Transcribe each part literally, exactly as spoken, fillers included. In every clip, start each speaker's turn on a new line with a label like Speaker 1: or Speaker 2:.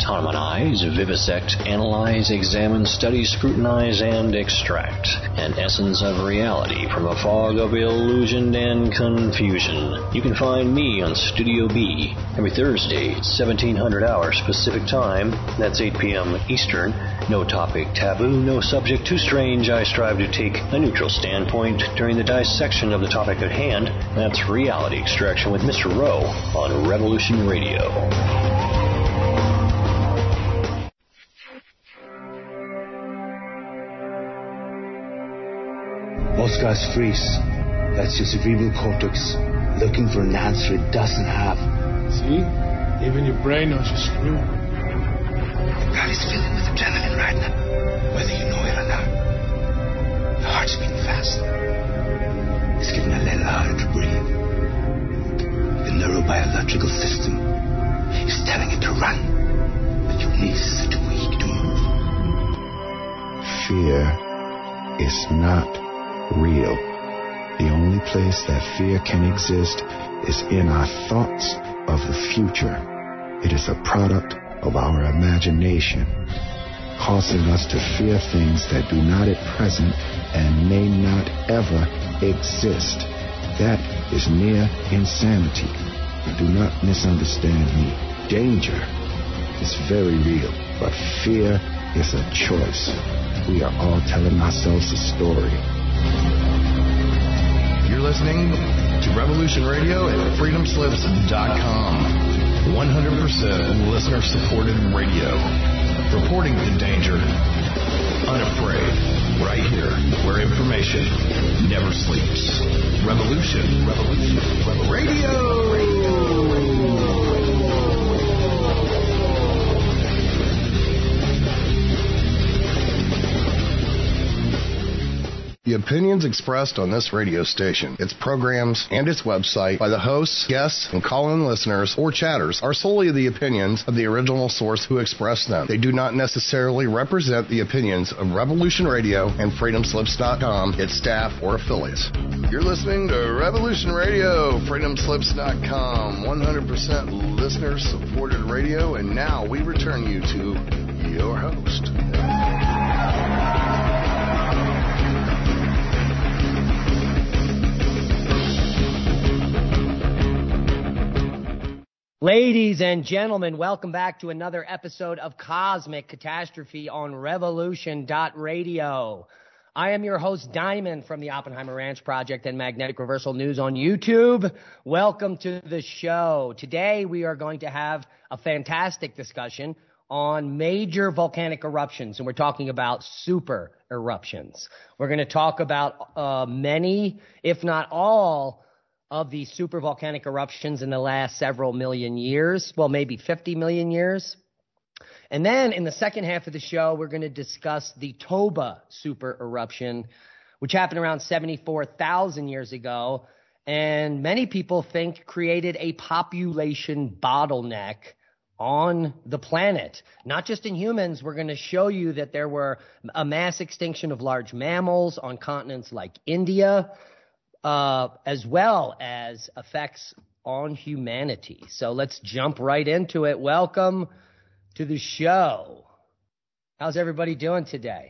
Speaker 1: Autonomize, vivisect, analyze, examine, study, scrutinize, and extract an essence of reality from a fog of illusion and confusion. You can find me on Studio B every Thursday, seventeen hundred hours Pacific Time. That's eight p.m. Eastern. No topic taboo, no subject too strange. I strive to take a neutral standpoint during the dissection of the topic at hand. That's Reality Extraction with Mister Rowe on Revolution Radio.
Speaker 2: Most guys freeze. That's your cerebral cortex looking for an answer it doesn't have.
Speaker 3: See? Even your brain knows you're screwed.
Speaker 2: Your body's filling with adrenaline right now, whether you know it or not. Your heart's beating fast. It's getting a little harder to breathe. The neurobiological system is telling it to run, but your knees are too weak to move.
Speaker 4: Fear is not real. The only place that fear can exist is in our thoughts of the future. It is a product of our imagination, causing us to fear things that do not at present and may not ever exist. That is near insanity. Do not misunderstand me. Danger is very real, but fear is a choice. We are all telling ourselves a story.
Speaker 5: You're listening to Revolution Radio at freedom slips dot com. one hundred percent listener-supported radio. Reporting the danger. Unafraid. Right here, where information never sleeps. Revolution. Revolution. Revolution. Radio. Radio. The opinions expressed on this radio station, its programs, and its website by the hosts, guests, and call-in listeners or chatters are solely the opinions of the original source who expressed them. They do not necessarily represent the opinions of Revolution Radio and freedom slips dot com, its staff, or affiliates. You're listening to Revolution Radio, freedom slips dot com, one hundred percent listener-supported radio, and now we return you to your host.
Speaker 6: Ladies and gentlemen, welcome back to another episode of Cosmic Catastrophe on Revolution Radio. I am your host, Diamond, from the Oppenheimer Ranch Project and Magnetic Reversal News on YouTube. Welcome to the show. Today we are going to have a fantastic discussion on major volcanic eruptions, and we're talking about super eruptions. We're going to talk about uh, many, if not all, of the super volcanic eruptions in the last several million years, well, maybe fifty million years. And then in the second half of the show, we're going to discuss the Toba super eruption, which happened around seventy-four thousand years ago, and many people think created a population bottleneck on the planet. Not just in humans, we're going to show you that there were a mass extinction of large mammals on continents like India, Uh, as well as effects on humanity. So let's jump right into it. Welcome to the show. How's everybody doing today?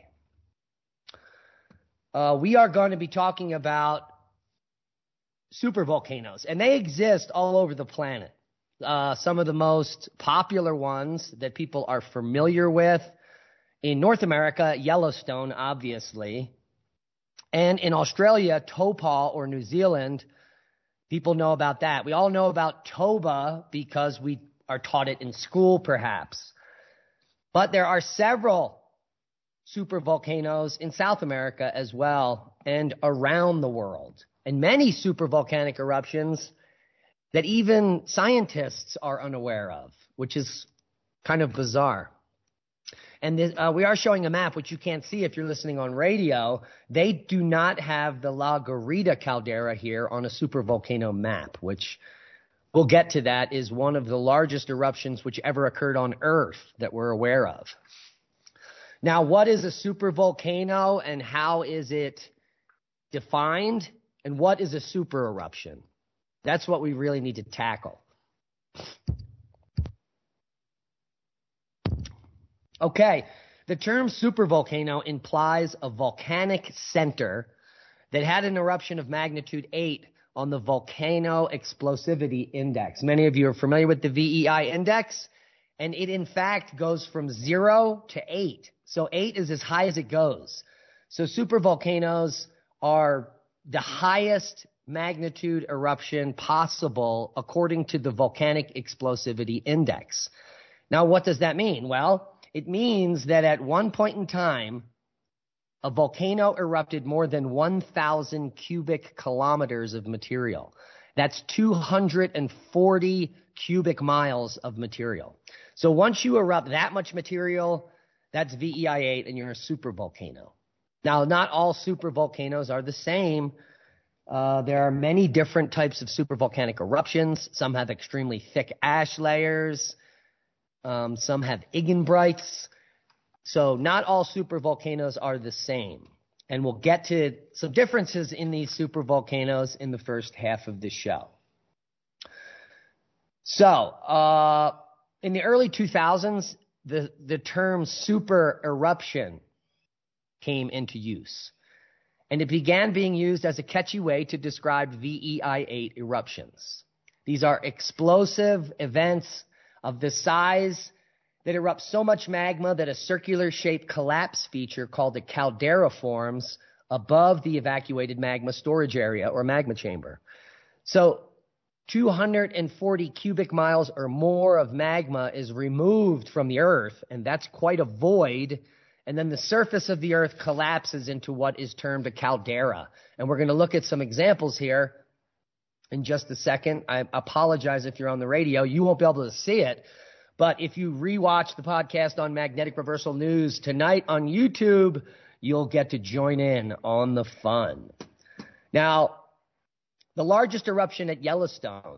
Speaker 6: Uh, we are going to be talking about supervolcanoes, and they exist all over the planet. Uh, some of the most popular ones that people are familiar with in North America, Yellowstone, obviously. And in Australia, Topol, or New Zealand, people know about that. We all know about Toba because we are taught it in school, perhaps. But there are several supervolcanoes in South America as well and around the world. And many supervolcanic eruptions that even scientists are unaware of, which is kind of bizarre. And this, uh, we are showing a map, which you can't see if you're listening on radio. They do not have the La Garita caldera here on a supervolcano map, which we'll get to. That is one of the largest eruptions which ever occurred on Earth that we're aware of. Now, what is a supervolcano and how is it defined? And what is a super eruption? That's what we really need to tackle. Okay, the term supervolcano implies a volcanic center that had an eruption of magnitude eight on the Volcano Explosivity Index. Many of you are familiar with the V E I index, and it in fact goes from zero to eight. So eight is as high as it goes. So supervolcanoes are the highest magnitude eruption possible according to the Volcanic Explosivity Index. Now, what does that mean? Well, it means that at one point in time, a volcano erupted more than one thousand cubic kilometers of material. That's two hundred forty cubic miles of material. So once you erupt that much material, that's V E I eight, and you're a supervolcano. Now, not all supervolcanoes are the same. Uh, there are many different types of supervolcanic eruptions. Some have extremely thick ash layers. Um, some have eigenbrites. So not all supervolcanoes are the same. And we'll get to some differences in these supervolcanoes in the first half of the show. So uh, in the early two thousands, the, the term super eruption came into use. And it began being used as a catchy way to describe V E I eight eruptions. These are explosive events of the size that erupts so much magma that a circular-shaped collapse feature called a caldera forms above the evacuated magma storage area or magma chamber. So two hundred forty cubic miles or more of magma is removed from the Earth, and that's quite a void. And then the surface of the Earth collapses into what is termed a caldera. And we're going to look at some examples here in just a second. I apologize if you're on the radio. You won't be able to see it. But if you rewatch the podcast on Magnetic Reversal News tonight on YouTube, you'll get to join in on the fun. Now, the largest eruption at Yellowstone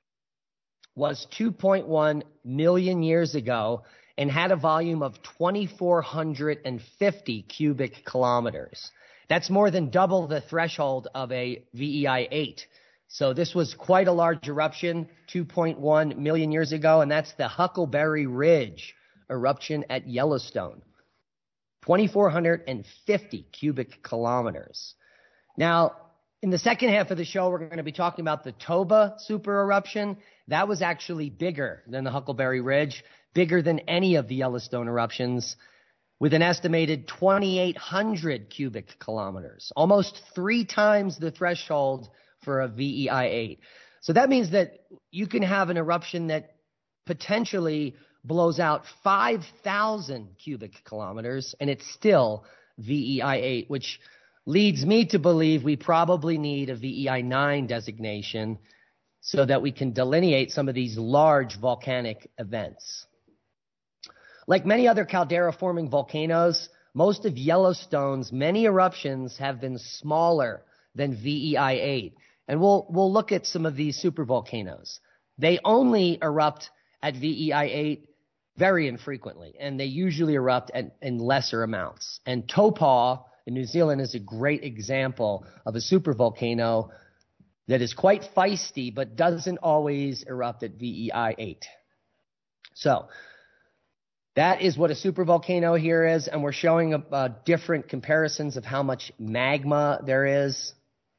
Speaker 6: was two point one million years ago and had a volume of two thousand four hundred fifty cubic kilometers. That's more than double the threshold of a V E I eight. So this was quite a large eruption two point one million years ago, and that's the Huckleberry Ridge eruption at Yellowstone. two thousand four hundred fifty cubic kilometers. Now, in the second half of the show, we're going to be talking about the Toba super eruption. That was actually bigger than the Huckleberry Ridge, bigger than any of the Yellowstone eruptions, with an estimated two thousand eight hundred cubic kilometers, almost three times the threshold for a V E I eight. So that means that you can have an eruption that potentially blows out five thousand cubic kilometers, and it's still V E I eight, which leads me to believe we probably need a V E I nine designation so that we can delineate some of these large volcanic events. Like many other caldera-forming volcanoes, most of Yellowstone's many eruptions have been smaller than V E I eight. And we'll we'll look at some of these supervolcanoes. They only erupt at V E I eight very infrequently, and they usually erupt at, in lesser amounts. And Taupo in New Zealand is a great example of a supervolcano that is quite feisty but doesn't always erupt at V E I eight. So that is what a supervolcano here is, and we're showing uh, different comparisons of how much magma there is.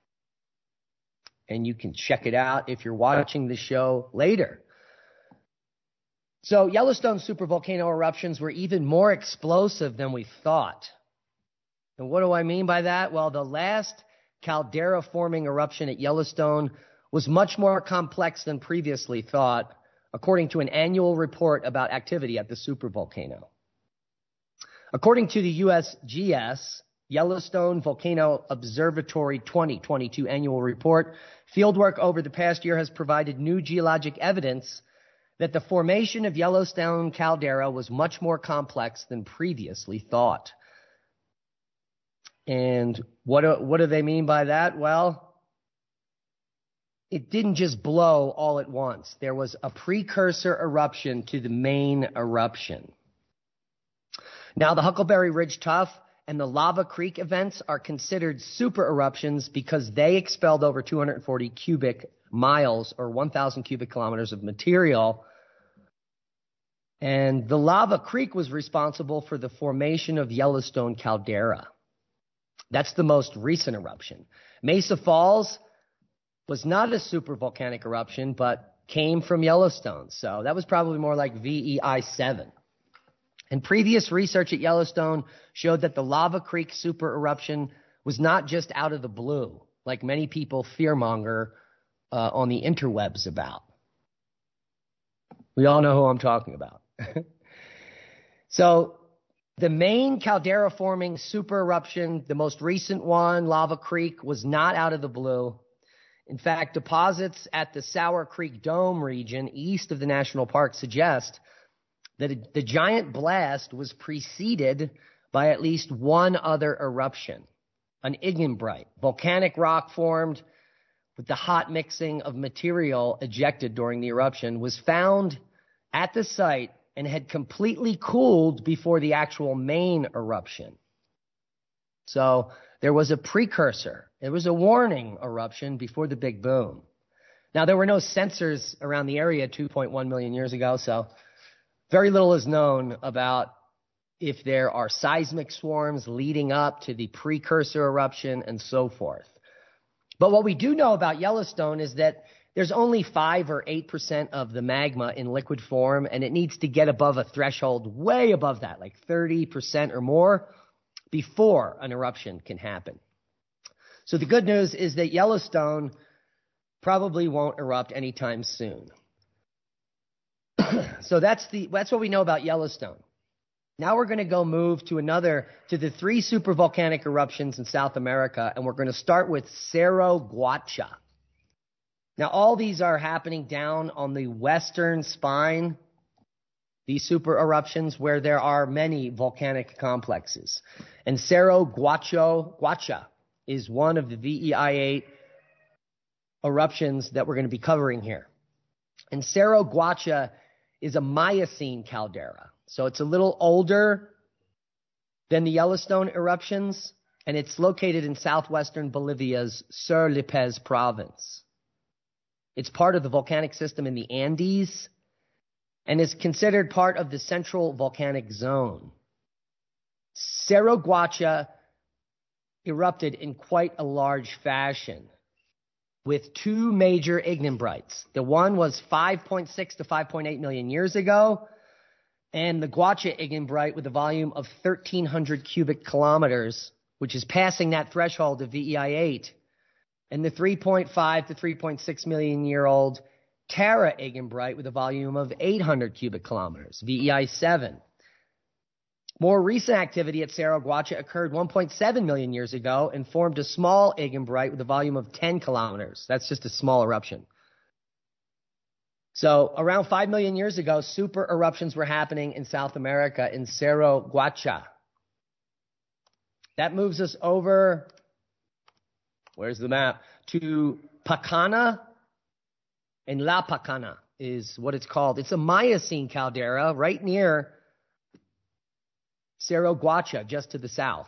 Speaker 6: And you can check it out if you're watching the show later. So Yellowstone supervolcano eruptions were even more explosive than we thought. And what do I mean by that? Well, the last caldera-forming eruption at Yellowstone was much more complex than previously thought, according to an annual report about activity at the supervolcano. According to the U S G S, Yellowstone Volcano Observatory twenty twenty-two annual report, fieldwork over the past year has provided new geologic evidence that the formation of Yellowstone caldera was much more complex than previously thought. And what do, what do they mean by that? Well, it didn't just blow all at once. There was a precursor eruption to the main eruption. Now, the Huckleberry Ridge Tuff and the Lava Creek events are considered super eruptions because they expelled over two hundred forty cubic miles or one thousand cubic kilometers of material. And the lava creek was responsible for the formation of Yellowstone caldera. That's the most recent eruption. Mesa Falls was not a supervolcanic eruption, but came from Yellowstone. So that was probably more like V E I seven. And previous research at Yellowstone showed that the Lava Creek super eruption was not just out of the blue, like many people fearmonger uh, on the interwebs about. We all know who I'm talking about. So the main caldera-forming super eruption, the most recent one, Lava Creek, was not out of the blue. In fact, deposits at the Sour Creek Dome region east of the national park suggest that the giant blast was preceded by at least one other eruption, an ignimbrite, volcanic rock formed with the hot mixing of material ejected during the eruption, was found at the site and had completely cooled before the actual main eruption. So there was a precursor. It was a warning eruption before the big boom. Now, there were no sensors around the area two point one million years ago, so very little is known about if there are seismic swarms leading up to the precursor eruption and so forth. But what we do know about Yellowstone is that there's only five or eight percent of the magma in liquid form, and it needs to get above a threshold way above that, like thirty percent or more, before an eruption can happen. So the good news is that Yellowstone probably won't erupt anytime soon. So that's the that's what we know about Yellowstone. Now we're going to go move to another, to the three supervolcanic eruptions in South America, and we're going to start with Cerro Guacha. Now, all these are happening down on the western spine, these super eruptions, where there are many volcanic complexes. And Cerro Guacho, Guacha is one of the V E I eight eruptions that we're going to be covering here. And Cerro Guacha is a Miocene caldera. So it's a little older than the Yellowstone eruptions, and it's located in southwestern Bolivia's Sur Lipez province. It's part of the volcanic system in the Andes and is considered part of the Central Volcanic Zone. Cerro Guacha erupted in quite a large fashion with two major ignimbrites. The one was five point six to five point eight million years ago, and the Guacha ignimbrite with a volume of thirteen hundred cubic kilometers, which is passing that threshold of V E I eight. And the three point five to three point six million year old Terra ignimbrite with a volume of eight hundred cubic kilometers, V E I seven. More recent activity at Cerro Guacha occurred one point seven million years ago and formed a small ignimbrite with a volume of ten kilometers. That's just a small eruption. So around five million years ago, super eruptions were happening in South America in Cerro Guacha. That moves us over, where's the map, to Pacana, and La Pacana is what it's called. It's a Miocene caldera right near Cerro Guacha, just to the south.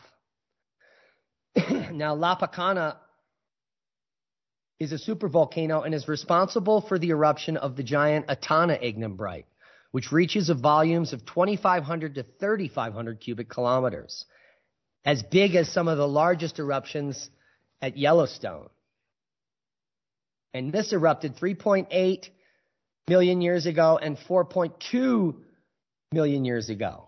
Speaker 6: Now, La Pacana is a supervolcano and is responsible for the eruption of the giant Etana ignimbrite, which reaches a volumes of twenty-five hundred to thirty-five hundred cubic kilometers, as big as some of the largest eruptions at Yellowstone. And this erupted three point eight million years ago and four point two million years ago.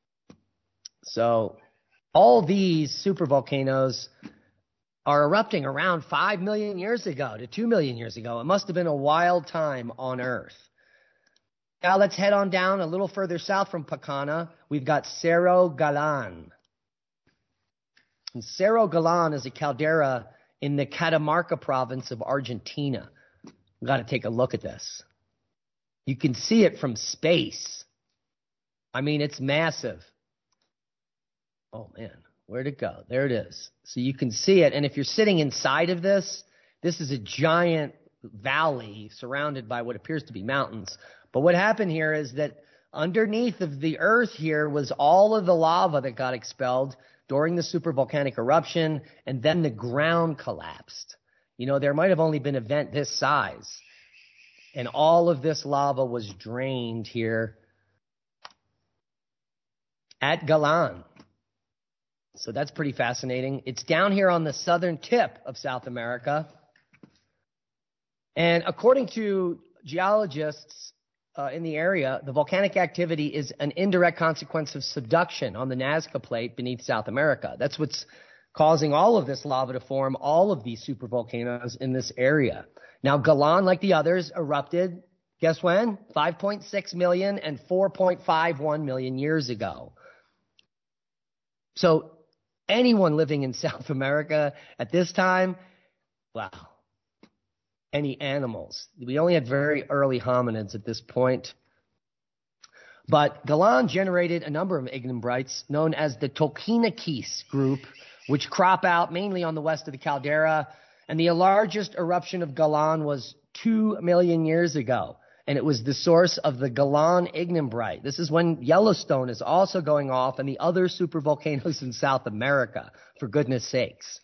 Speaker 6: So all these supervolcanoes are erupting around five million years ago to two million years ago. It must have been a wild time on Earth. Now let's head on down a little further south from Pacana. We've got Cerro Galan. And Cerro Galan is a caldera in the Catamarca province of Argentina. We've got to take a look at this. You can see it from space. I mean, it's massive. Oh, man. Where'd it go? There it is. So you can see it. And if you're sitting inside of this, this is a giant valley surrounded by what appears to be mountains. But what happened here is that underneath of the earth here was all of the lava that got expelled during the supervolcanic eruption, and then the ground collapsed. You know, there might have only been an event this size, and all of this lava was drained here at Galan. So that's pretty fascinating. It's down here on the southern tip of South America. And according to geologists uh, in the area, the volcanic activity is an indirect consequence of subduction on the Nazca Plate beneath South America. That's what's causing all of this lava to form, all of these supervolcanoes in this area. Now, Galan, like the others, erupted, guess when? five point six million and four point five one million years ago. So anyone living in South America at this time, wow. Any animals. We only had very early hominids at this point. But Galan generated a number of ignimbrites known as the Tolkienikis group, which crop out mainly on the west of the caldera. And the largest eruption of Galan was two million years ago. And it was the source of the Galan ignimbrite. This is when Yellowstone is also going off and the other supervolcanoes in South America, for goodness sakes.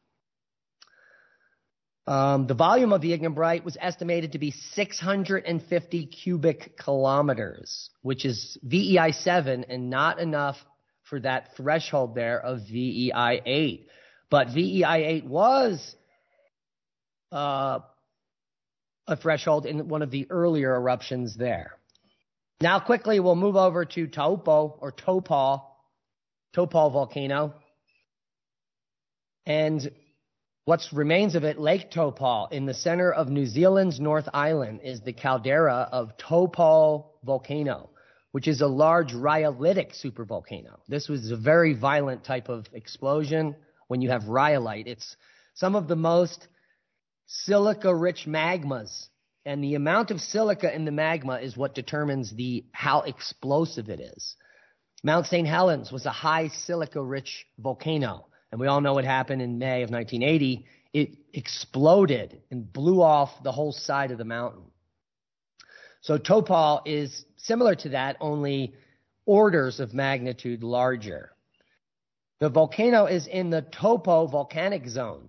Speaker 6: Um, the volume of the ignimbrite was estimated to be six hundred fifty cubic kilometers, which is V E I seven and not enough for that threshold there of V E I eight. But V E I eight was uh, a threshold in one of the earlier eruptions there. Now quickly we'll move over to Taupo or Topol, Topol volcano. And what remains of it, Lake Topol, in the center of New Zealand's North Island, is the caldera of Topol volcano, which is a large rhyolitic supervolcano. This was a very violent type of explosion. When you have rhyolite, it's some of the most silica-rich magmas, and the amount of silica in the magma is what determines the how explosive it is. Mount Saint Helens was a high silica-rich volcano. And we all know what happened in May of nineteen eighty. It exploded and blew off the whole side of the mountain. So Topol is similar to that, only orders of magnitude larger. The volcano is in the Topo volcanic zone.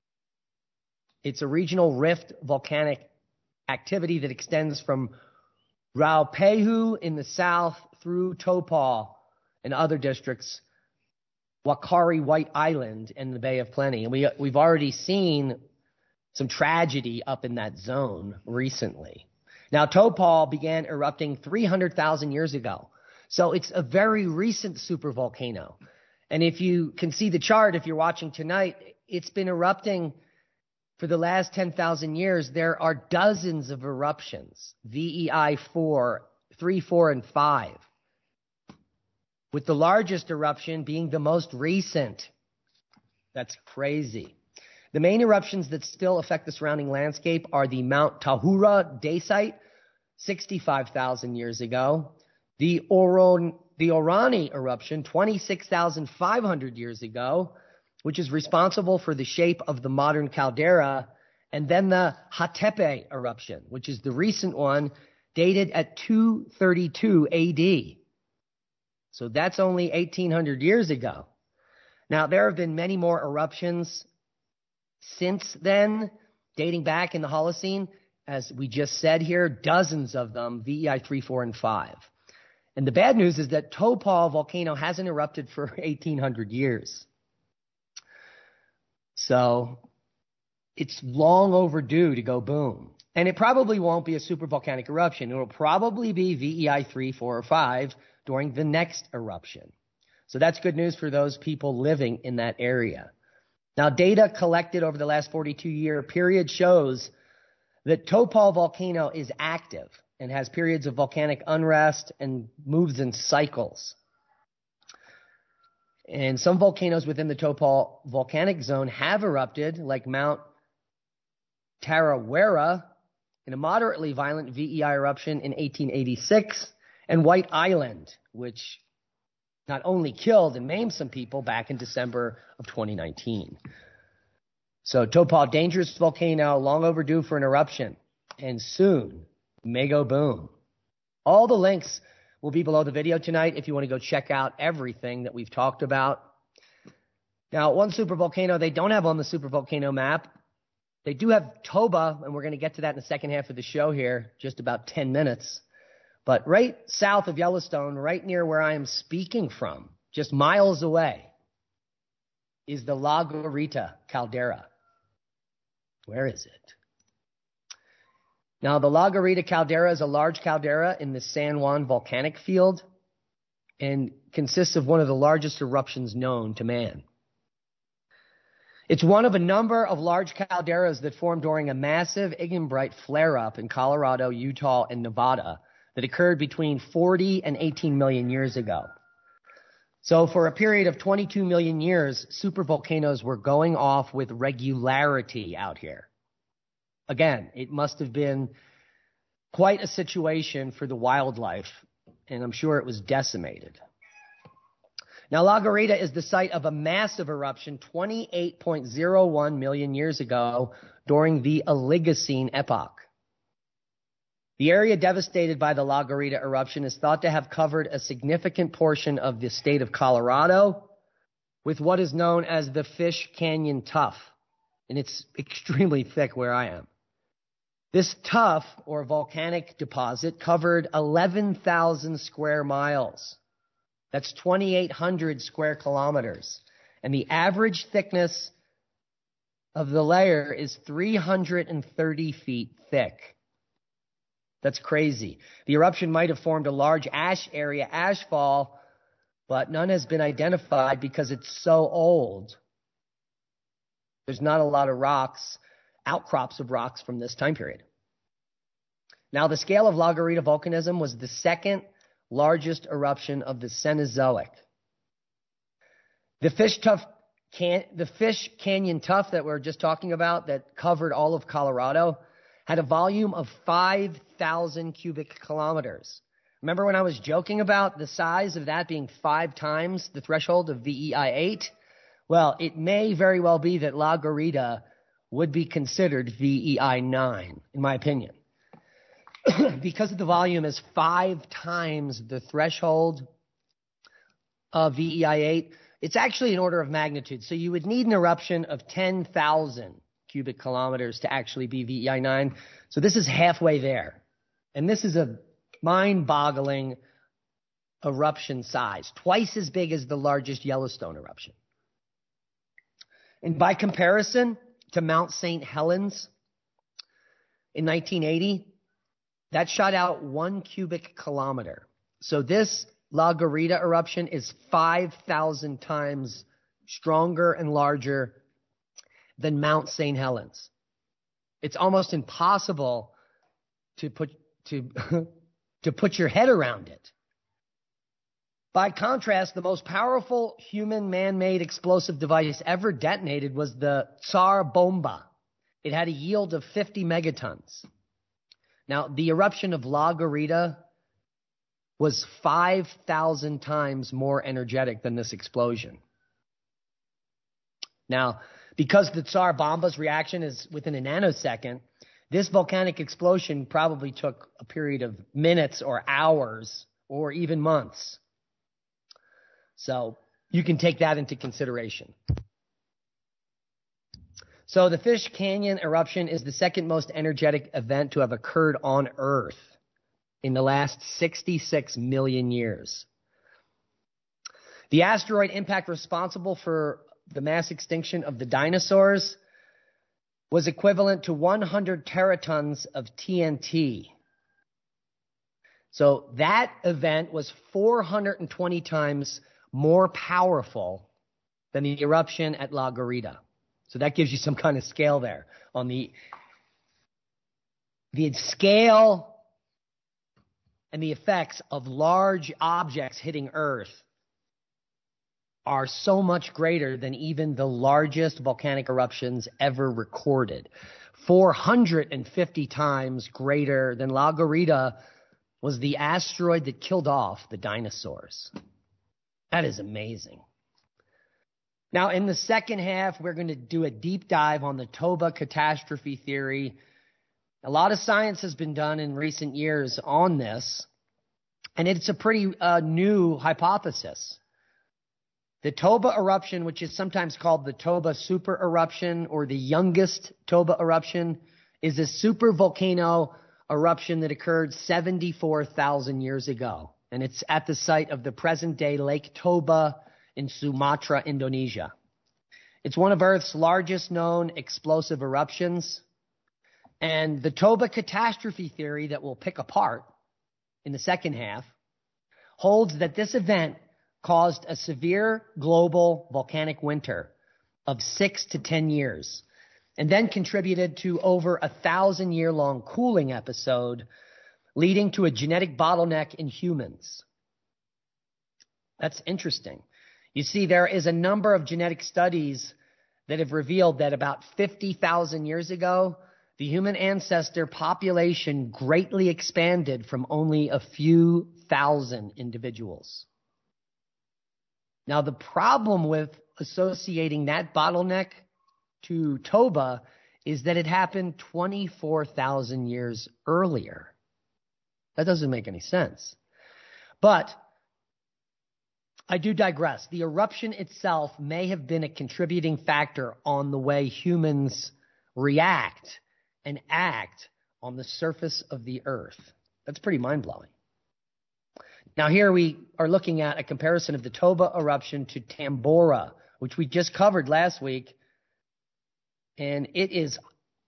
Speaker 6: It's a regional rift volcanic activity that extends from Raupehu in the south through Topol and other districts, Wakari White Island, and the Bay of Plenty. And we, we've already seen some tragedy up in that zone recently. Now, Topol began erupting three hundred thousand years ago. So it's a very recent supervolcano. And if you can see the chart, if you're watching tonight, it's been erupting for the last ten thousand years. There are dozens of eruptions, V E I four, three, four, and five. With the largest eruption being the most recent. That's crazy. The main eruptions that still affect the surrounding landscape are the Mount Tahura dacite, sixty-five thousand years ago, the, Oron, the Orani eruption, twenty-six thousand five hundred years ago, which is responsible for the shape of the modern caldera, and then the Hatepe eruption, which is the recent one, dated at two thirty-two A D. So that's only eighteen hundred years ago. Now, there have been many more eruptions since then, dating back in the Holocene. As we just said here, dozens of them, V E I three, four, and five. And the bad news is that Topol volcano hasn't erupted for eighteen hundred years. So it's long overdue to go boom. And it probably won't be a supervolcanic eruption. It will probably be V E I three, four, or five during the next eruption. So that's good news for those people living in that area. Now, data collected over the last forty-two year period shows that Topol volcano is active and has periods of volcanic unrest and moves in cycles. And some volcanoes within the Topol volcanic zone have erupted, like Mount Tarawera in a moderately violent V E I eruption in eighteen eighty-six, and White Island, which not only killed and maimed some people back in December of twenty nineteen. So Topol, dangerous volcano, long overdue for an eruption, and soon may go boom. All the links will be below the video tonight if you want to go check out everything that we've talked about. Now, one supervolcano they don't have on the supervolcano map, they do have Toba, and we're going to get to that in the second half of the show here, just about ten minutes. But right south of Yellowstone, right near where I am speaking from, just miles away, is the La Garita caldera. Where is it? Now, the La Garita caldera is a large caldera in the San Juan volcanic field and consists of one of the largest eruptions known to man. It's one of a number of large calderas that formed during a massive Ignimbrite flare-up in Colorado, Utah, and Nevada that occurred between forty and eighteen million years ago. So for a period of twenty-two million years, supervolcanoes were going off with regularity out here. Again, it must have been quite a situation for the wildlife, and I'm sure it was decimated. Now, La Garita is the site of a massive eruption twenty-eight point zero one million years ago during the Oligocene epoch. The area devastated by the La Garita eruption is thought to have covered a significant portion of the state of Colorado with what is known as the Fish Canyon Tuff, and it's extremely thick where I am. This tuff, or volcanic deposit, covered eleven thousand square miles. That's twenty-eight hundred square kilometers. And the average thickness of the layer is three hundred thirty feet thick. That's crazy. The eruption might have formed a large ash area ashfall, but none has been identified because it's so old. There's not a lot of rocks, outcrops of rocks from this time period. Now, the scale of La Garita volcanism was the second largest eruption of the Cenozoic. The fish tuff can, the Fish Canyon Tuff that we we're just talking about that covered all of Colorado had a volume of five thousand cubic kilometers. Remember when I was joking about the size of that being five times the threshold of V E I eight? Well, it may very well be that La Garita would be considered V E I nine, in my opinion. Because the volume is five times the threshold of V E I eight, it's actually an order of magnitude. So you would need an eruption of ten thousand cubic kilometers to actually be V E I nine. So this is halfway there. And this is a mind-boggling eruption size, twice as big as the largest Yellowstone eruption. And by comparison to Mount Saint Helens in nineteen eighty, that shot out one cubic kilometer. So this La Garita eruption is five thousand times stronger and larger than Mount Saint Helens. It's almost impossible to put to to put your head around it. By contrast, the most powerful human man-made explosive device ever detonated was the Tsar Bomba. It had a yield of fifty megatons. Now, the eruption of La Garita was five thousand times more energetic than this explosion. Now, because the Tsar Bomba's reaction is within a nanosecond, this volcanic explosion probably took a period of minutes or hours or even months. So you can take that into consideration. So the Fish Canyon eruption is the second most energetic event to have occurred on Earth in the last sixty-six million years. The asteroid impact responsible for the mass extinction of the dinosaurs was equivalent to one hundred teratons of T N T. So that event was four hundred twenty times more powerful than the eruption at La Garita. So that gives you some kind of scale there on the, the scale and the effects of large objects hitting Earth are so much greater than even the largest volcanic eruptions ever recorded. four hundred fifty times greater than La Garita was the asteroid that killed off the dinosaurs. That is amazing. Now, in the second half, we're going to do a deep dive on the Toba catastrophe theory. A lot of science has been done in recent years on this, and it's a pretty uh, new hypothesis. The Toba eruption, which is sometimes called the Toba super eruption or the youngest Toba eruption, is a supervolcano eruption that occurred seventy-four thousand years ago. And it's at the site of the present-day Lake Toba in Sumatra, Indonesia. It's one of Earth's largest known explosive eruptions. And the Toba catastrophe theory that we'll pick apart in the second half holds that this event caused a severe global volcanic winter of six to ten years, and then contributed to over a thousand year long cooling episode, leading to a genetic bottleneck in humans. That's interesting. You see, there is a number of genetic studies that have revealed that about fifty thousand years ago, the human ancestor population greatly expanded from only a few thousand individuals. Now, the problem with associating that bottleneck to Toba is that it happened twenty-four thousand years earlier. That doesn't make any sense. But I do digress. The eruption itself may have been a contributing factor on the way humans react and act on the surface of the earth. That's pretty mind-blowing. Now, here we are looking at a comparison of the Toba eruption to Tambora, which we just covered last week. And it is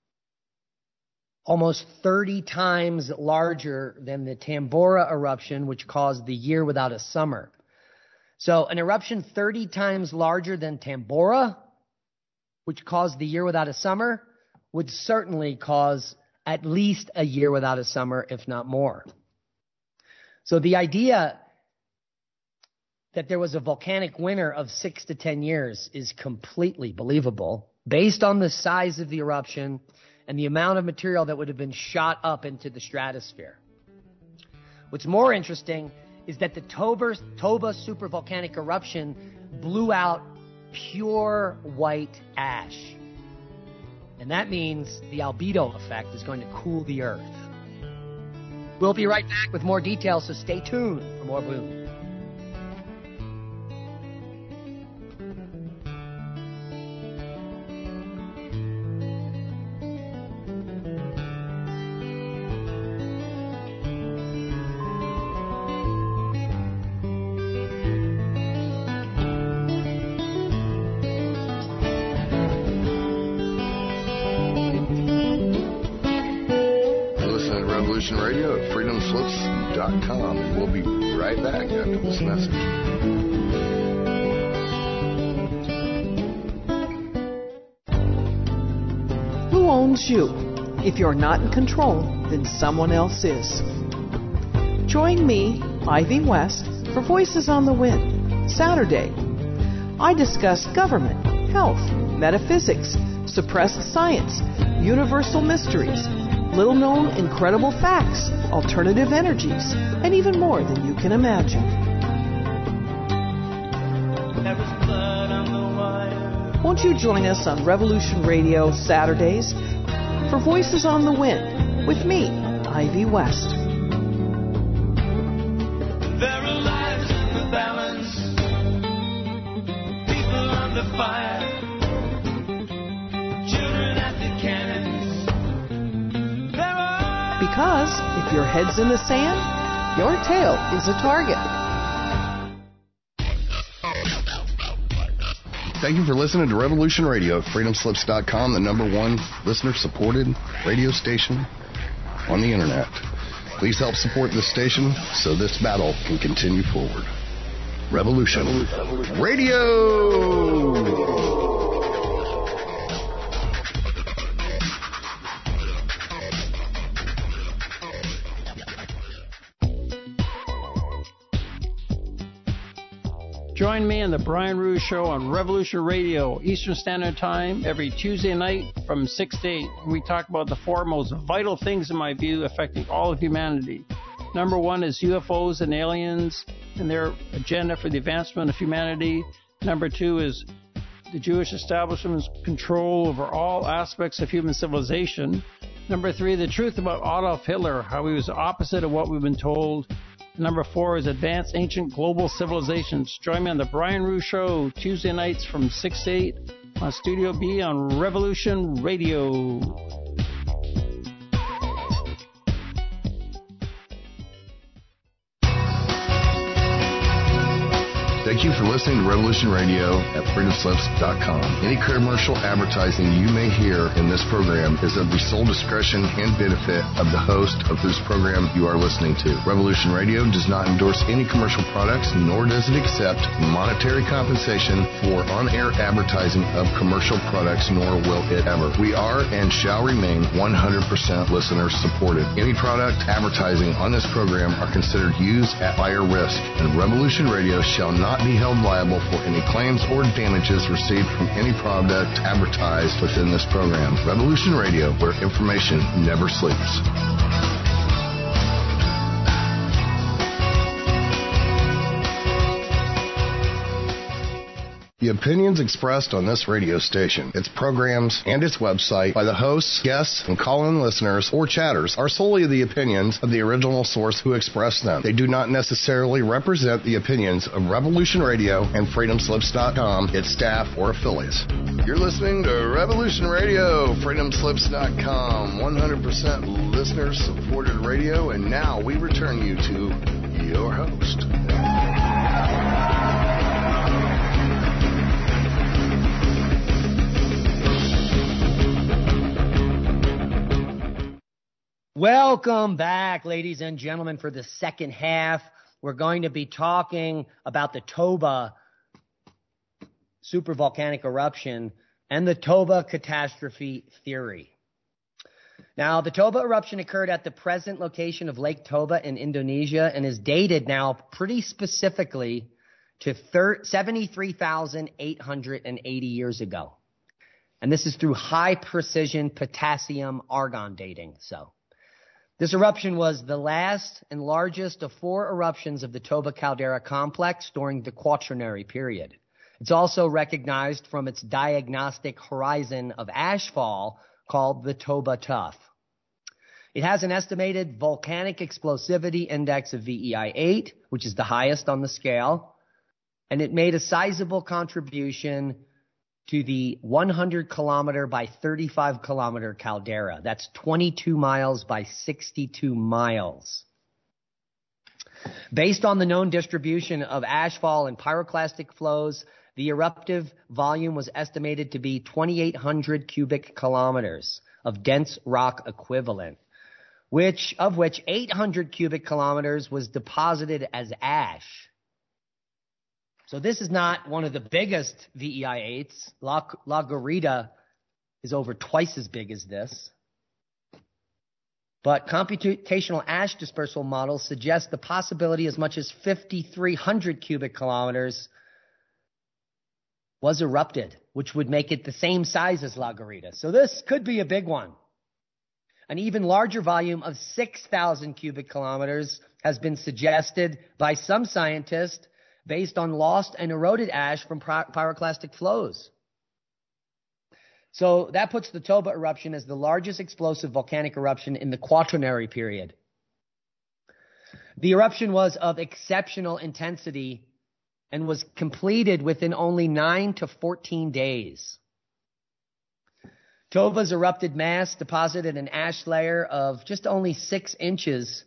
Speaker 6: almost thirty times larger than the Tambora eruption, which caused the year without a summer. So an eruption thirty times larger than Tambora, which caused the year without a summer, would certainly cause at least a year without a summer, if not more. So the idea that there was a volcanic winter of six to ten years is completely believable based on the size of the eruption and the amount of material that would have been shot up into the stratosphere. What's more interesting is that the Toba, Toba supervolcanic eruption blew out pure white ash. And that means the albedo effect is going to cool the Earth. We'll be right back with more details, so stay tuned for more Boom.
Speaker 5: Radio at freedom slips dot com, and we'll be right back after this message.
Speaker 7: Who owns you? If you're not in control, then someone else is. Join me, Ivy West, for Voices on the Wind, Saturday. I discuss government, health, metaphysics, suppressed science, universal mysteries, little-known incredible facts, alternative energies, and even more than you can imagine. Won't you join us on Revolution Radio Saturdays for Voices on the Wind with me, Ivy West.
Speaker 8: There are lives in the balance, people under fire, children at the cannons.
Speaker 7: Because if your head's in the sand, your tail is a target.
Speaker 5: Thank you for listening to Revolution Radio at freedom slips dot com, the number one listener-supported radio station on the Internet. Please help support this station so this battle can continue forward. Revolution Radio!
Speaker 9: Join me on the Brian Ruhe Show on Revolution Radio, Eastern Standard Time, every Tuesday night from six to eight. We talk about the four most vital things, in my view, affecting all of humanity. Number one is U F Os and aliens and their agenda for the advancement of humanity. Number two is the Jewish establishment's control over all aspects of human civilization. Number three, the truth about Adolf Hitler, how he was the opposite of what we've been told. Number four is Advanced Ancient Global Civilizations. Join me on the Brian Ruhe Show, Tuesday nights from six to eight on Studio B on Revolution Radio.
Speaker 5: Thank you for listening to Revolution Radio at freedom slips dot com. Any commercial advertising you may hear in this program is of the sole discretion and benefit of the host of whose program you are listening to. Revolution Radio does not endorse any commercial products, nor does it accept monetary compensation for on-air advertising of commercial products, nor will it ever. We are and shall remain one hundred percent listener supported. Any product advertising on this program are considered used at buyer risk, and Revolution Radio shall not be held liable for any claims or damages received from any product advertised within this program. Revolution Radio, where information never sleeps. The opinions expressed on this radio station, its programs, and its website by the hosts, guests, and call-in listeners or chatters are solely the opinions of the original source who expressed them. They do not necessarily represent the opinions of Revolution Radio and freedom slips dot com, its staff, or affiliates. You're listening to Revolution Radio, freedom slips dot com, one hundred percent listener-supported radio, and now we return you to your host.
Speaker 6: Welcome back, ladies and gentlemen, for the second half. We're going to be talking about the Toba supervolcanic eruption and the Toba catastrophe theory. Now, the Toba eruption occurred at the present location of Lake Toba in Indonesia and is dated now pretty specifically to seventy-three thousand eight hundred eighty years ago. And this is through high-precision potassium argon dating, so. This eruption was the last and largest of four eruptions of the Toba caldera complex during the Quaternary period. It's also recognized from its diagnostic horizon of ashfall called the Toba Tuff. It has an estimated volcanic explosivity index of V E I eight, which is the highest on the scale, and it made a sizable contribution to the one hundred kilometer by thirty-five kilometer caldera. That's twenty-two miles by sixty-two miles. Based on the known distribution of ashfall and pyroclastic flows, the eruptive volume was estimated to be twenty-eight hundred cubic kilometers of dense rock equivalent, which of which eight hundred cubic kilometers was deposited as ash. So this is not one of the biggest V E I eights. La, La Guarita is over twice as big as this. But computational ash dispersal models suggest the possibility as much as fifty-three hundred cubic kilometers was erupted, which would make it the same size as La Guarita. So this could be a big one. An even larger volume of six thousand cubic kilometers has been suggested by some scientists based on lost and eroded ash from pyroclastic flows. So that puts the Toba eruption as the largest explosive volcanic eruption in the Quaternary period. The eruption was of exceptional intensity and was completed within only nine to fourteen days. Toba's erupted mass deposited an ash layer of just only six inches,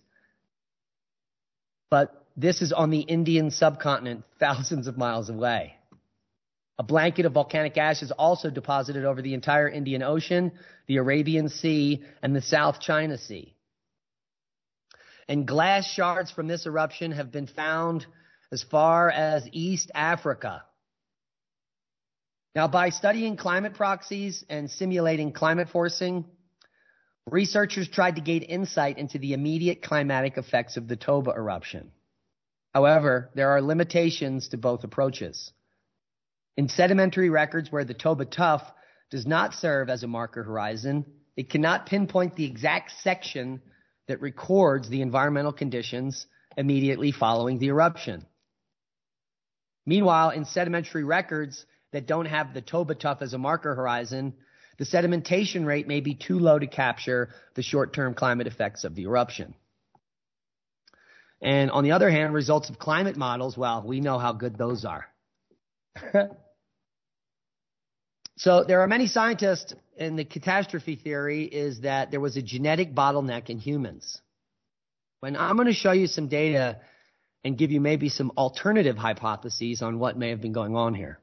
Speaker 6: but this is on the Indian subcontinent, thousands of miles away. A blanket of volcanic ash is also deposited over the entire Indian Ocean, the Arabian Sea, and the South China Sea. And glass shards from this eruption have been found as far as East Africa. Now, by studying climate proxies and simulating climate forcing, researchers tried to gain insight into the immediate climatic effects of the Toba eruption. However, there are limitations to both approaches. In sedimentary records where the Toba Tuff does not serve as a marker horizon, it cannot pinpoint the exact section that records the environmental conditions immediately following the eruption. Meanwhile, in sedimentary records that don't have the Toba Tuff as a marker horizon, the sedimentation rate may be too low to capture the short-term climate effects of the eruption. And on the other hand, results of climate models, well, we know how good those are. So there are many scientists, and the catastrophe theory is that there was a genetic bottleneck in humans. When I'm going to show you some data and give you maybe some alternative hypotheses on what may have been going on here.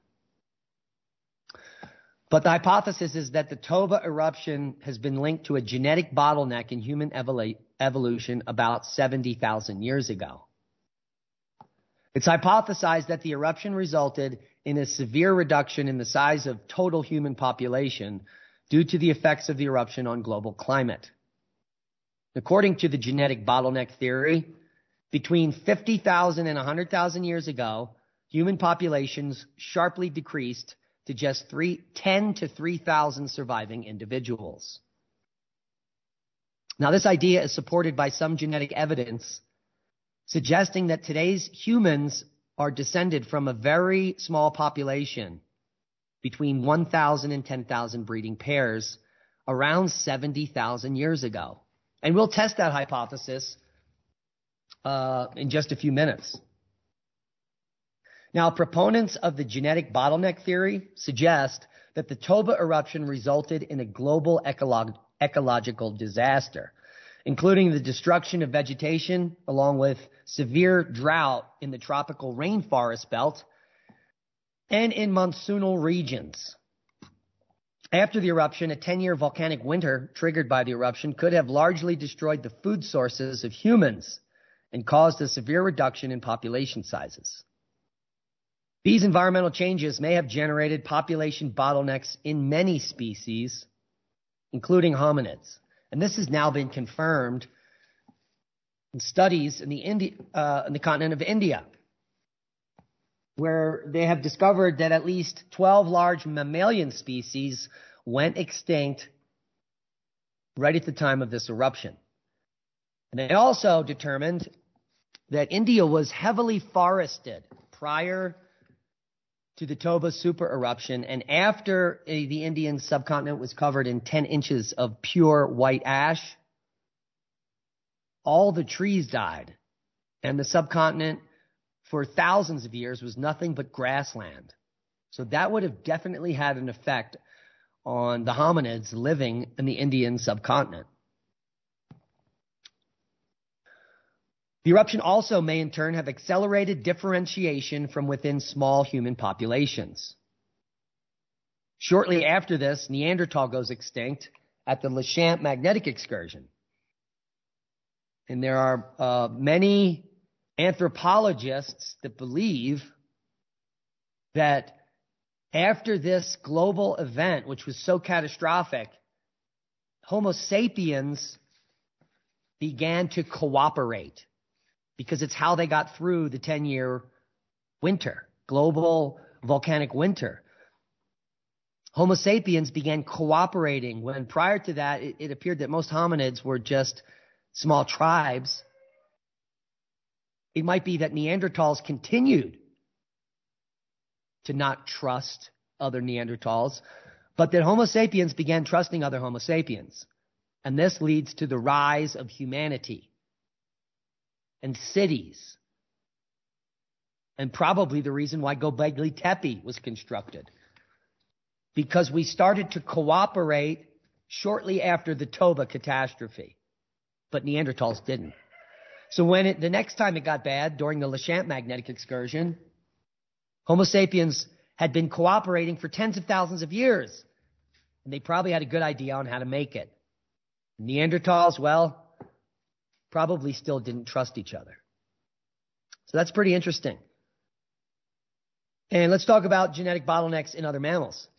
Speaker 6: But the hypothesis is that the Toba eruption has been linked to a genetic bottleneck in human evolu- evolution about seventy thousand years ago. It's hypothesized that the eruption resulted in a severe reduction in the size of total human population due to the effects of the eruption on global climate. According to the genetic bottleneck theory, between fifty thousand and one hundred thousand years ago, human populations sharply decreased to just three, ten to three thousand surviving individuals. Now, this idea is supported by some genetic evidence suggesting that today's humans are descended from a very small population, between one thousand and ten thousand breeding pairs, around seventy thousand years ago. And we'll test that hypothesis uh, in just a few minutes. Now, proponents of the genetic bottleneck theory suggest that the Toba eruption resulted in a global ecolog- ecological disaster, including the destruction of vegetation along with severe drought in the tropical rainforest belt and in monsoonal regions. After the eruption, a ten-year volcanic winter triggered by the eruption could have largely destroyed the food sources of humans and caused a severe reduction in population sizes. These environmental changes may have generated population bottlenecks in many species, including hominids. And this has now been confirmed in studies in the, Indi- uh, in the continent of India, where they have discovered that at least twelve large mammalian species went extinct right at the time of this eruption. And they also determined that India was heavily forested prior to the Toba super eruption, and after uh, the Indian subcontinent was covered in ten inches of pure white ash, all the trees died, and the subcontinent for thousands of years was nothing but grassland. So that would have definitely had an effect on the hominids living in the Indian subcontinent. The eruption also may in turn have accelerated differentiation from within small human populations. Shortly after this, Neanderthal goes extinct at the Lachamp magnetic excursion. And there are uh, many anthropologists that believe that after this global event, which was so catastrophic, Homo sapiens began to cooperate, because it's how they got through the ten-year winter, global volcanic winter. Homo sapiens began cooperating when prior to that, it, it appeared that most hominids were just small tribes. It might be that Neanderthals continued to not trust other Neanderthals, but that Homo sapiens began trusting other Homo sapiens. And this leads to the rise of humanity and cities, and probably the reason why Göbekli Tepe was constructed, because we started to cooperate shortly after the Toba catastrophe, but Neanderthals didn't. So when it, the next time it got bad, during the Lachamp magnetic excursion, Homo sapiens had been cooperating for tens of thousands of years, and they probably had a good idea on how to make it. Neanderthals, well, probably still didn't trust each other. So that's pretty interesting. And let's talk about genetic bottlenecks in other mammals.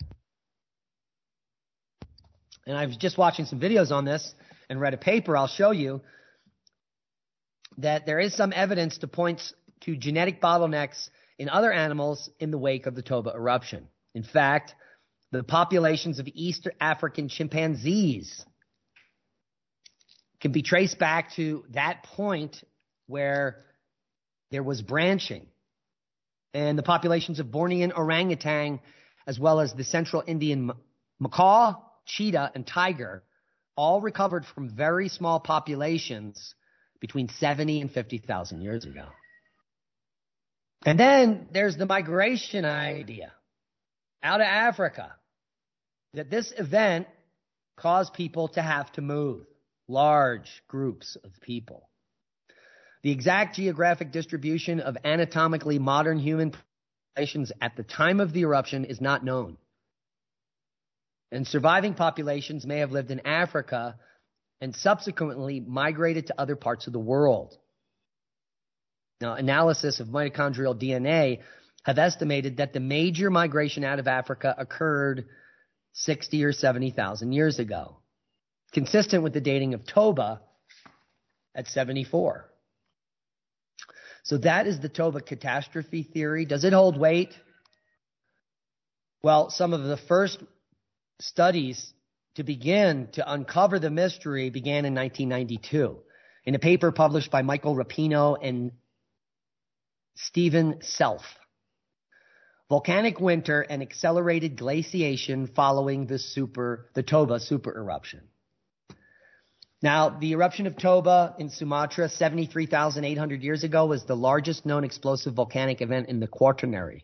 Speaker 6: And I was just watching some videos on this and read a paper. I'll show you that there is some evidence to point to genetic bottlenecks in other animals in the wake of the Toba eruption. In fact, the populations of East African chimpanzees can be traced back to that point where there was branching. And the populations of Bornean orangutan, as well as the central Indian macaw, cheetah, and tiger, all recovered from very small populations between seventy and fifty thousand years ago. And then there's the migration idea out of Africa, that this event caused people to have to move. Large groups of people. The exact geographic distribution of anatomically modern human populations at the time of the eruption is not known. And surviving populations may have lived in Africa and subsequently migrated to other parts of the world. Now, analysis of mitochondrial D N A have estimated that the major migration out of Africa occurred sixty or seventy thousand years ago, consistent with the dating of Toba at seventy-four. So that is the Toba catastrophe theory. Does it hold weight? Well, some of the first studies to begin to uncover the mystery began in nineteen ninety-two in a paper published by Michael Rapino and Stephen Self. Volcanic winter and accelerated glaciation following the super, the Toba super eruption. Now, the eruption of Toba in Sumatra seventy-three thousand eight hundred years ago was the largest known explosive volcanic event in the Quaternary.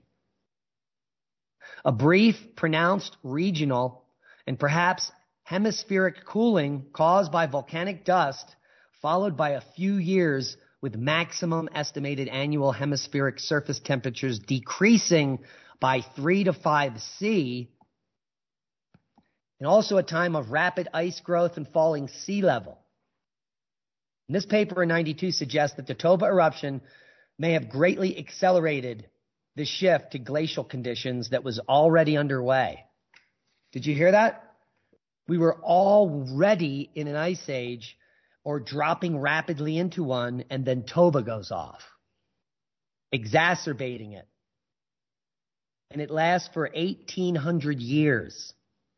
Speaker 6: A brief, pronounced regional and perhaps hemispheric cooling caused by volcanic dust, followed by a few years with maximum estimated annual hemispheric surface temperatures decreasing by three to five C, and also a time of rapid ice growth and falling sea level. And this paper in ninety-two suggests that the Toba eruption may have greatly accelerated the shift to glacial conditions that was already underway. Did you hear that? We were already in an ice age or dropping rapidly into one, and then Toba goes off, exacerbating it. And it lasts for eighteen hundred years.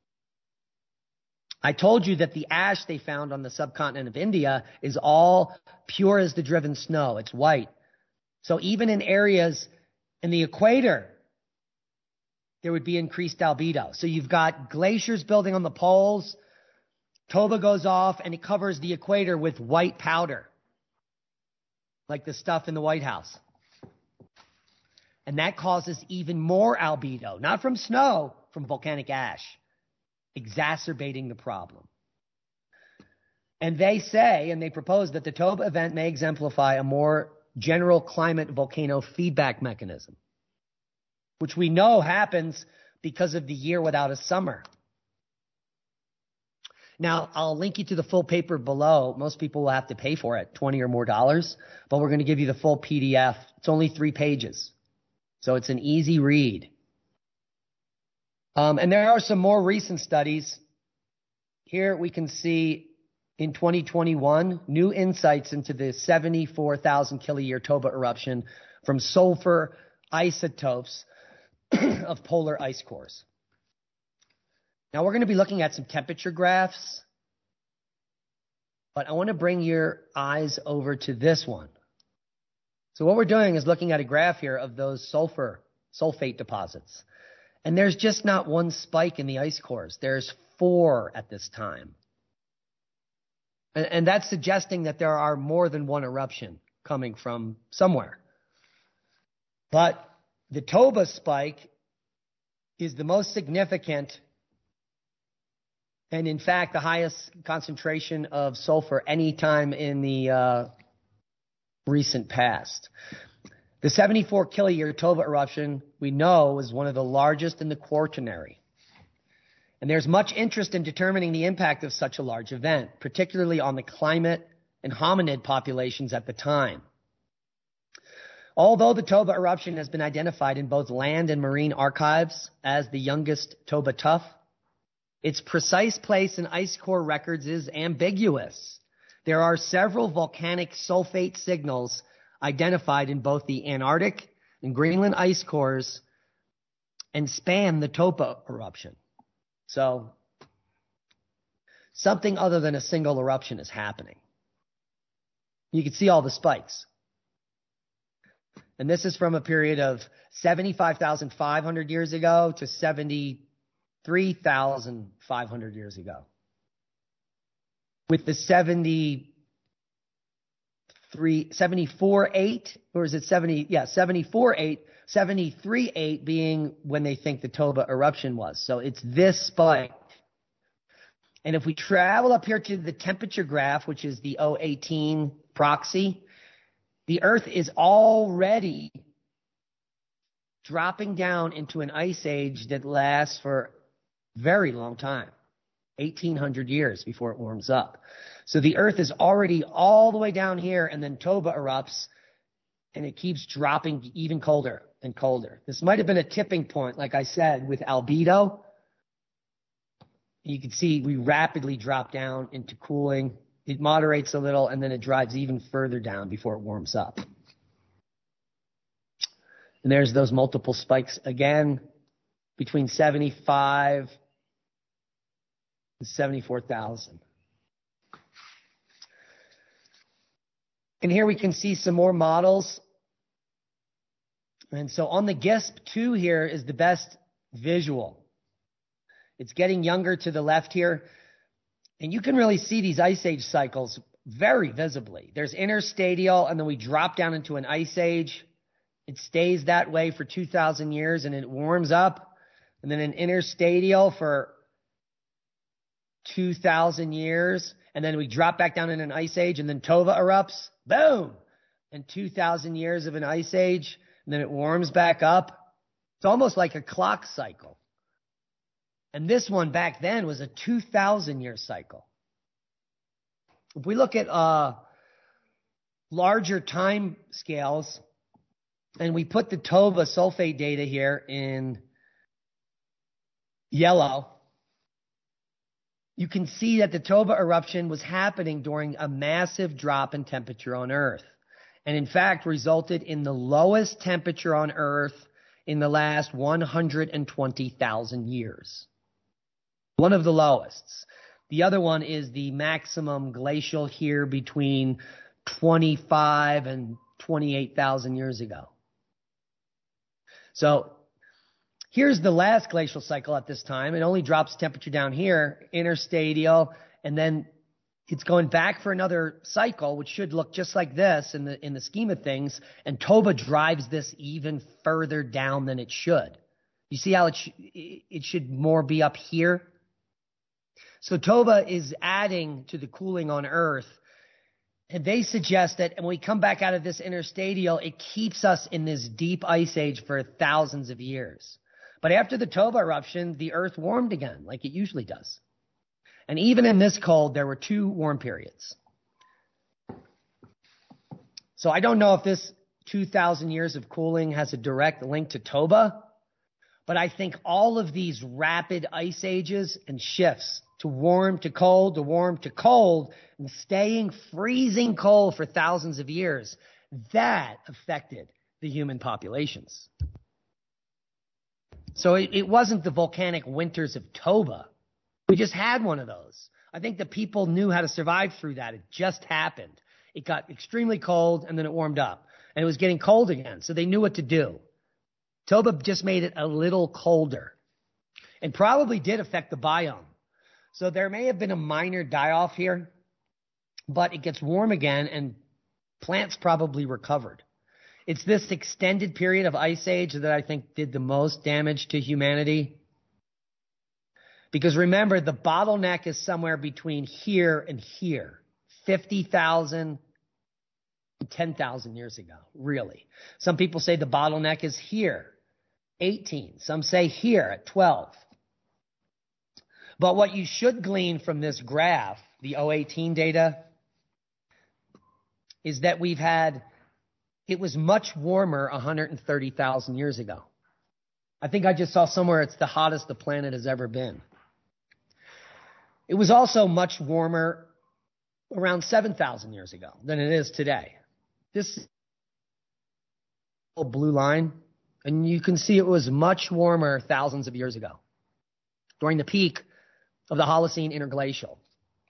Speaker 6: I told you that the ash they found on the subcontinent of India is all pure as the driven snow. It's white. So even in areas in the equator, there would be increased albedo. So you've got glaciers building on the poles. Toba goes off and it covers the equator with white powder, like the stuff in the White House. And that causes even more albedo, not from snow, from volcanic ash, exacerbating the problem. And they say, and they propose, that the Toba event may exemplify a more general climate volcano feedback mechanism, which we know happens because of the year without a summer. Now, I'll link you to the full paper below. Most people will have to pay for it, twenty or more dollars, but we're going to give you the full P D F. It's only three pages, so it's an easy read. Um, and there are some more recent studies. Here we can see in twenty twenty-one, new insights into the seventy-four thousand kiloyear Toba eruption from sulfur isotopes of polar ice cores. Now we're going to be looking at some temperature graphs, but I want to bring your eyes over to this one. So what we're doing is looking at a graph here of those sulfur, sulfate deposits. And there's just not one spike in the ice cores. There's four at this time. And, and that's suggesting that there are more than one eruption coming from somewhere. But the Toba spike is the most significant and, in fact, the highest concentration of sulfur any time in the uh, recent past. The seventy-four kiloyear Toba eruption, we know, was one of the largest in the Quaternary. And there's much interest in determining the impact of such a large event, particularly on the climate and hominid populations at the time. Although the Toba eruption has been identified in both land and marine archives as the youngest Toba tuff, its precise place in ice core records is ambiguous. There are several volcanic sulfate signals identified in both the Antarctic and Greenland ice cores and span the Toba eruption. So something other than a single eruption is happening. You can see all the spikes. And this is from a period of seventy-five thousand five hundred years ago to seventy-three thousand five hundred years ago. With the seventy-three, seventy-four eight, or is it seventy? Yeah, seventy-four eight, seventy-three eight being when they think the Toba eruption was. So it's this spike. And if we travel up here to the temperature graph, which is the O eighteen proxy, The Earth is already dropping down into an ice age that lasts for a very long time, eighteen hundred years before it warms up. So the Earth is already all the way down here, and then Toba erupts, and it keeps dropping even colder and colder. This might have been a tipping point, like I said, with albedo. You can see we rapidly drop down into cooling. It moderates a little, and then it drives even further down before it warms up. And there's those multiple spikes again, between seventy-five and seventy-four thousand. And here we can see some more models. And so on the G I S P two here is the best visual. It's getting younger to the left here. And you can really see these ice age cycles very visibly. There's interstadial, and then we drop down into an ice age. It stays that way for two thousand years, and it warms up. And then an interstadial for two thousand years. And then we drop back down in an ice age, and then Tova erupts. Boom! And two thousand years of an ice age, and then it warms back up. It's almost like a clock cycle. And this one back then was a two thousand year cycle. If we look at uh, larger time scales, and we put the Tova sulfate data here in yellow, you can see that the Tova eruption was happening during a massive drop in temperature on Earth. And in fact, resulted in the lowest temperature on Earth in the last one hundred twenty thousand years. One of the lowest. The other one is the maximum glacial here between twenty-five and twenty-eight thousand years ago. So here's the last glacial cycle at this time. It only drops temperature down here, interstadial, and then it's going back for another cycle, which should look just like this in the in the scheme of things. And Tova drives this even further down than it should. You see how it sh- it should more be up here? So Tova is adding to the cooling on Earth. And they suggest that when we come back out of this interstadial, it keeps us in this deep ice age for thousands of years. But after the Tova eruption, the Earth warmed again, like it usually does. And even in this cold, there were two warm periods. So I don't know if this two thousand years of cooling has a direct link to Tova, but I think all of these rapid ice ages and shifts to warm to cold, to warm to cold, and staying freezing cold for thousands of years, that affected the human populations. So it, it wasn't the volcanic winters of Tova. We just had one of those. I think the people knew how to survive through that. It just happened. It got extremely cold, and then it warmed up. And it was getting cold again, so they knew what to do. Tova just made it a little colder and probably did affect the biome. So there may have been a minor die-off here, but it gets warm again, and plants probably recovered. It's this extended period of ice age that I think did the most damage to humanity. Because remember, the bottleneck is somewhere between here and here, fifty thousand and ten thousand years ago, really. Some people say the bottleneck is here, eighteen. Some say here at twelve. But what you should glean from this graph, the oh eighteen data, is that we've had, it was much warmer one hundred thirty thousand years ago. I think I just saw somewhere it's the hottest the planet has ever been. It was also much warmer around seven thousand years ago than it is today. This blue line, and you can see it was much warmer thousands of years ago, during the peak of the Holocene interglacial.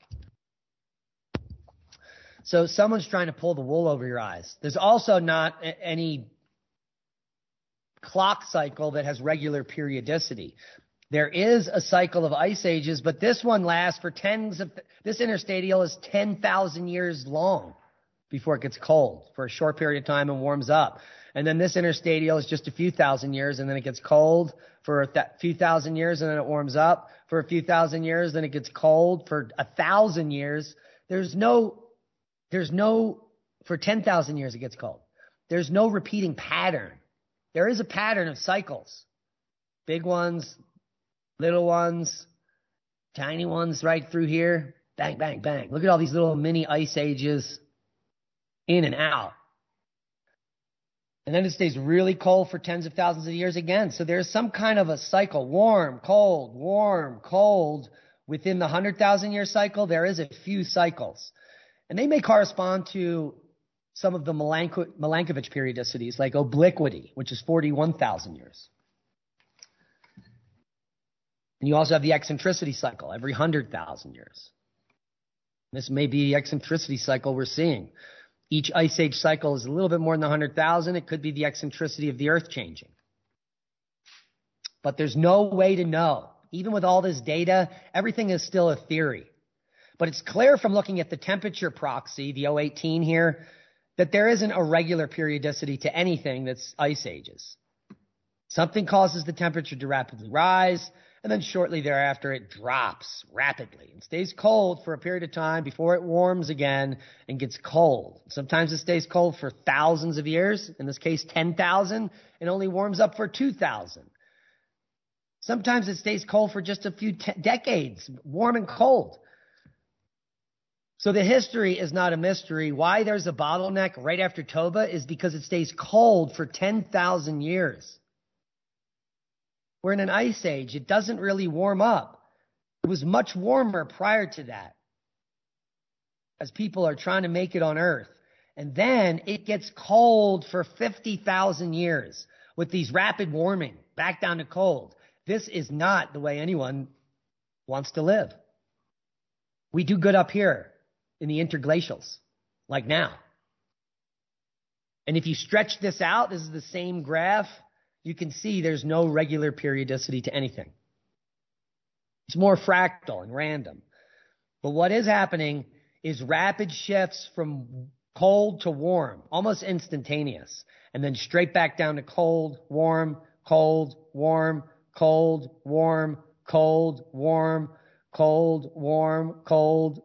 Speaker 6: So someone's trying to pull the wool over your eyes. There's also not any clock cycle that has regular periodicity. There is a cycle of ice ages, but this one lasts for tens of, this interstadial is ten thousand years long before it gets cold for a short period of time and warms up. And then this interstadial is just a few thousand years, and then it gets cold for a th- few thousand years, and then it warms up for a few thousand years, then it gets cold for a thousand years. There's no, there's no for ten thousand years, it gets cold. There's no repeating pattern. There is a pattern of cycles. Big ones, little ones, tiny ones right through here. Bang, bang, bang. Look at all these little mini ice ages in and out. And then it stays really cold for tens of thousands of years again. So there's some kind of a cycle. Warm, cold, warm, cold. Within the one hundred thousand year cycle, there is a few cycles. And they may correspond to some of the Milanko- Milankovitch periodicities, like obliquity, which is forty-one thousand years. And you also have the eccentricity cycle every one hundred thousand years. This may be the eccentricity cycle we're seeing. Each ice age cycle is a little bit more than one hundred thousand. It could be the eccentricity of the Earth changing. But there's no way to know. Even with all this data, everything is still a theory. But it's clear from looking at the temperature proxy, the O eighteen here, that there isn't a regular periodicity to anything that's ice ages. Something causes the temperature to rapidly rise, and then shortly thereafter it drops rapidly and stays cold for a period of time before it warms again and gets cold. Sometimes it stays cold for thousands of years, in this case ten thousand, and only warms up for two thousand. Sometimes it stays cold for just a few te- decades, warm and cold. So the history is not a mystery. Why there's a bottleneck right after Toba is because it stays cold for ten thousand years. We're in an ice age. It doesn't really warm up. It was much warmer prior to that, as people are trying to make it on Earth. And then it gets cold for fifty thousand years with these rapid warming, back down to cold. This is not the way anyone wants to live. We do good up here in the interglacials, like now. And if you stretch this out, this is the same graph, you can see there's no regular periodicity to anything. It's more fractal and random. But what is happening is rapid shifts from cold to warm, almost instantaneous, and then straight back down to cold, warm, cold, warm, cold, warm, cold, warm, cold, warm, cold.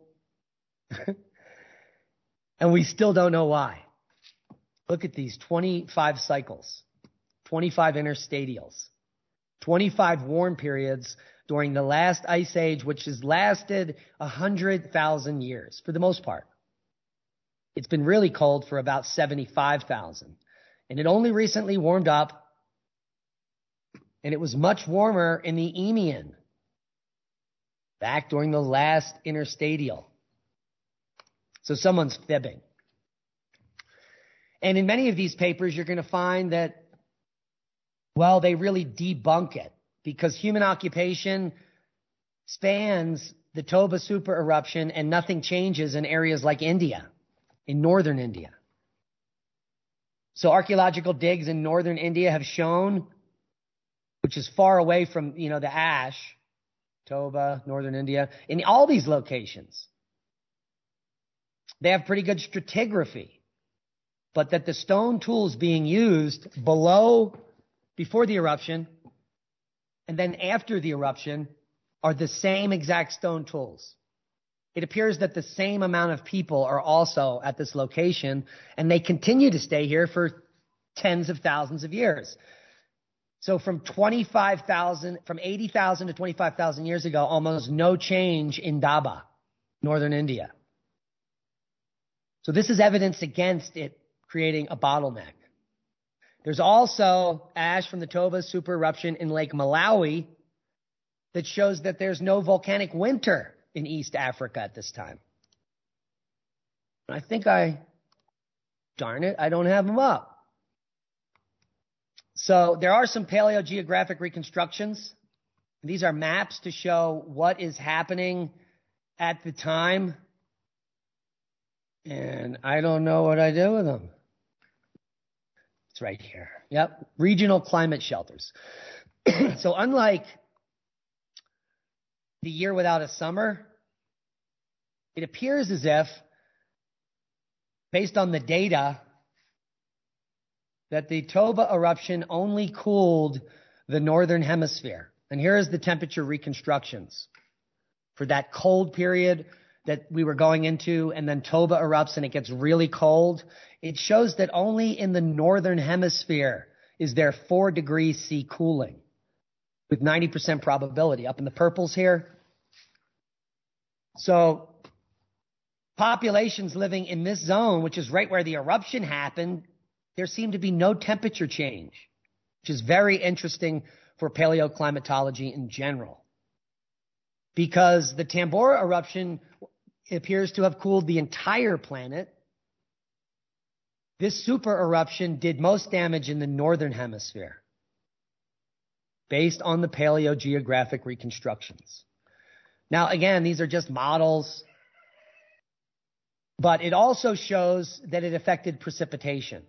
Speaker 6: And we still don't know why. Look at these twenty-five cycles, twenty-five interstadials, twenty-five warm periods during the last ice age, which has lasted one hundred thousand years for the most part. It's been really cold for about seventy-five thousand. And it only recently warmed up. And it was much warmer in the Eemian, back during the last interstadial. So someone's fibbing. And in many of these papers, you're going to find that, well, they really debunk it, because human occupation spans the Toba super eruption and nothing changes in areas like India, in northern India. So archaeological digs in northern India have shown, which is far away from, you know, the ash, Toba, northern India, in all these locations, they have pretty good stratigraphy, but that the stone tools being used below, before the eruption, and then after the eruption are the same exact stone tools. It appears that the same amount of people are also at this location, and they continue to stay here for tens of thousands of years. So from twenty-five thousand, from eighty thousand to twenty-five thousand years ago, almost no change in Daba, northern India. So this is evidence against it creating a bottleneck. There's also ash from the Toba super eruption in Lake Malawi that shows that there's no volcanic winter in East Africa at this time. I think I, darn it, I don't have them up. So there are some paleogeographic reconstructions. These are maps to show what is happening at the time. And I don't know what I do with them. It's right here. Yep. Regional climate shelters. So unlike the year without a summer, it appears as if, based on the data, that the Toba eruption only cooled the northern hemisphere. And here is the temperature reconstructions for that cold period that we were going into, and then Toba erupts and it gets really cold, it shows that only in the northern hemisphere is there four degrees C cooling with ninety percent probability up in the purples here. So populations living in this zone, which is right where the eruption happened, there seemed to be no temperature change, which is very interesting for paleoclimatology in general, because the Tambora eruption appears to have cooled the entire planet. This super eruption did most damage in the northern hemisphere, based on the paleogeographic reconstructions. Now, again, these are just models, but it also shows that it affected precipitation.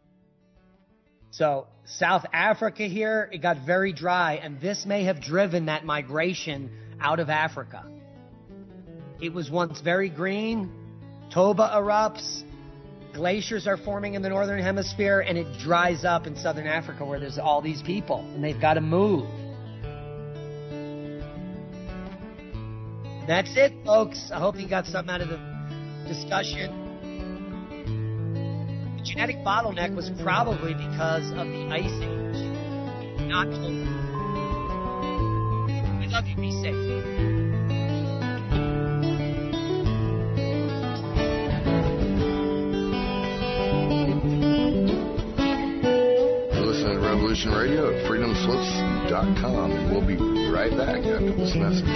Speaker 6: So South Africa here, it got very dry, and this may have driven that migration out of Africa. It was once very green. Toba erupts. Glaciers are forming in the northern hemisphere, and it dries up in southern Africa where there's all these people, and they've got to move. That's it, folks. I hope you got something out of the discussion. The genetic bottleneck was probably because of the ice age, not cold. We love you. Be safe.
Speaker 5: Revolution Radio at freedom slips dot com, and we'll be right back after this message.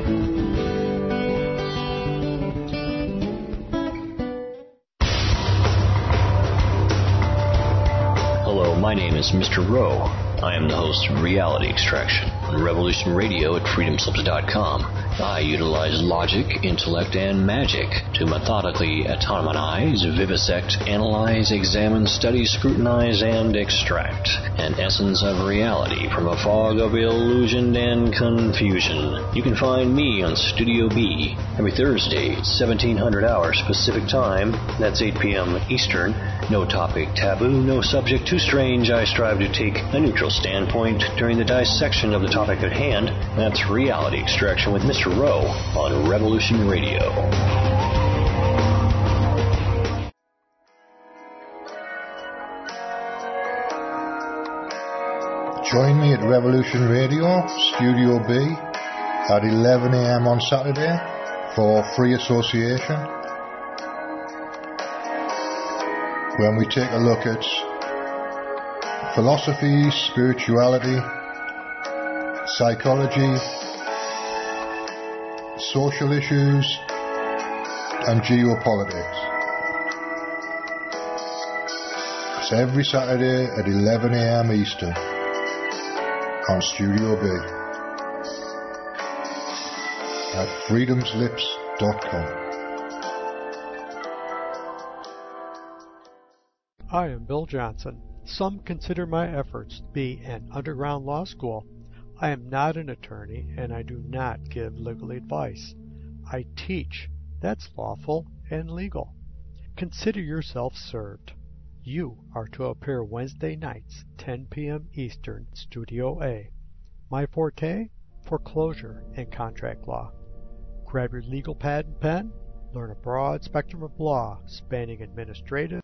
Speaker 1: Hello, my name is Mister Rowe. I am the host of Reality Extraction on Revolution Radio at freedom slips dot com. I utilize logic, intellect, and magic to methodically autonomize, vivisect, analyze, examine, study, scrutinize, and extract an essence of reality from a fog of illusion and confusion. You can find me on Studio B every Thursday, seventeen hundred hours Pacific Time. That's eight p.m. Eastern. No topic taboo, no subject too strange. I strive to take a neutral standpoint during the dissection of the topic at hand. That's Reality Extraction with Mister Rowe on Revolution Radio.
Speaker 10: Join me at Revolution Radio, Studio B, at eleven a.m. on Saturday for Free Association, when we take a look at philosophy, spirituality, psychology, social issues, and geopolitics. It's every Saturday at eleven a.m. Eastern on Studio B at freedom slips dot com.
Speaker 11: I am Bill Johnson. Some consider my efforts to be an underground law school. I am not an attorney, and I do not give legal advice. I teach. That's lawful and legal. Consider yourself served. You are to appear Wednesday nights, ten p.m. Eastern, Studio A. My forte? Foreclosure and contract law. Grab your legal pad and pen. Learn a broad spectrum of law spanning administrative,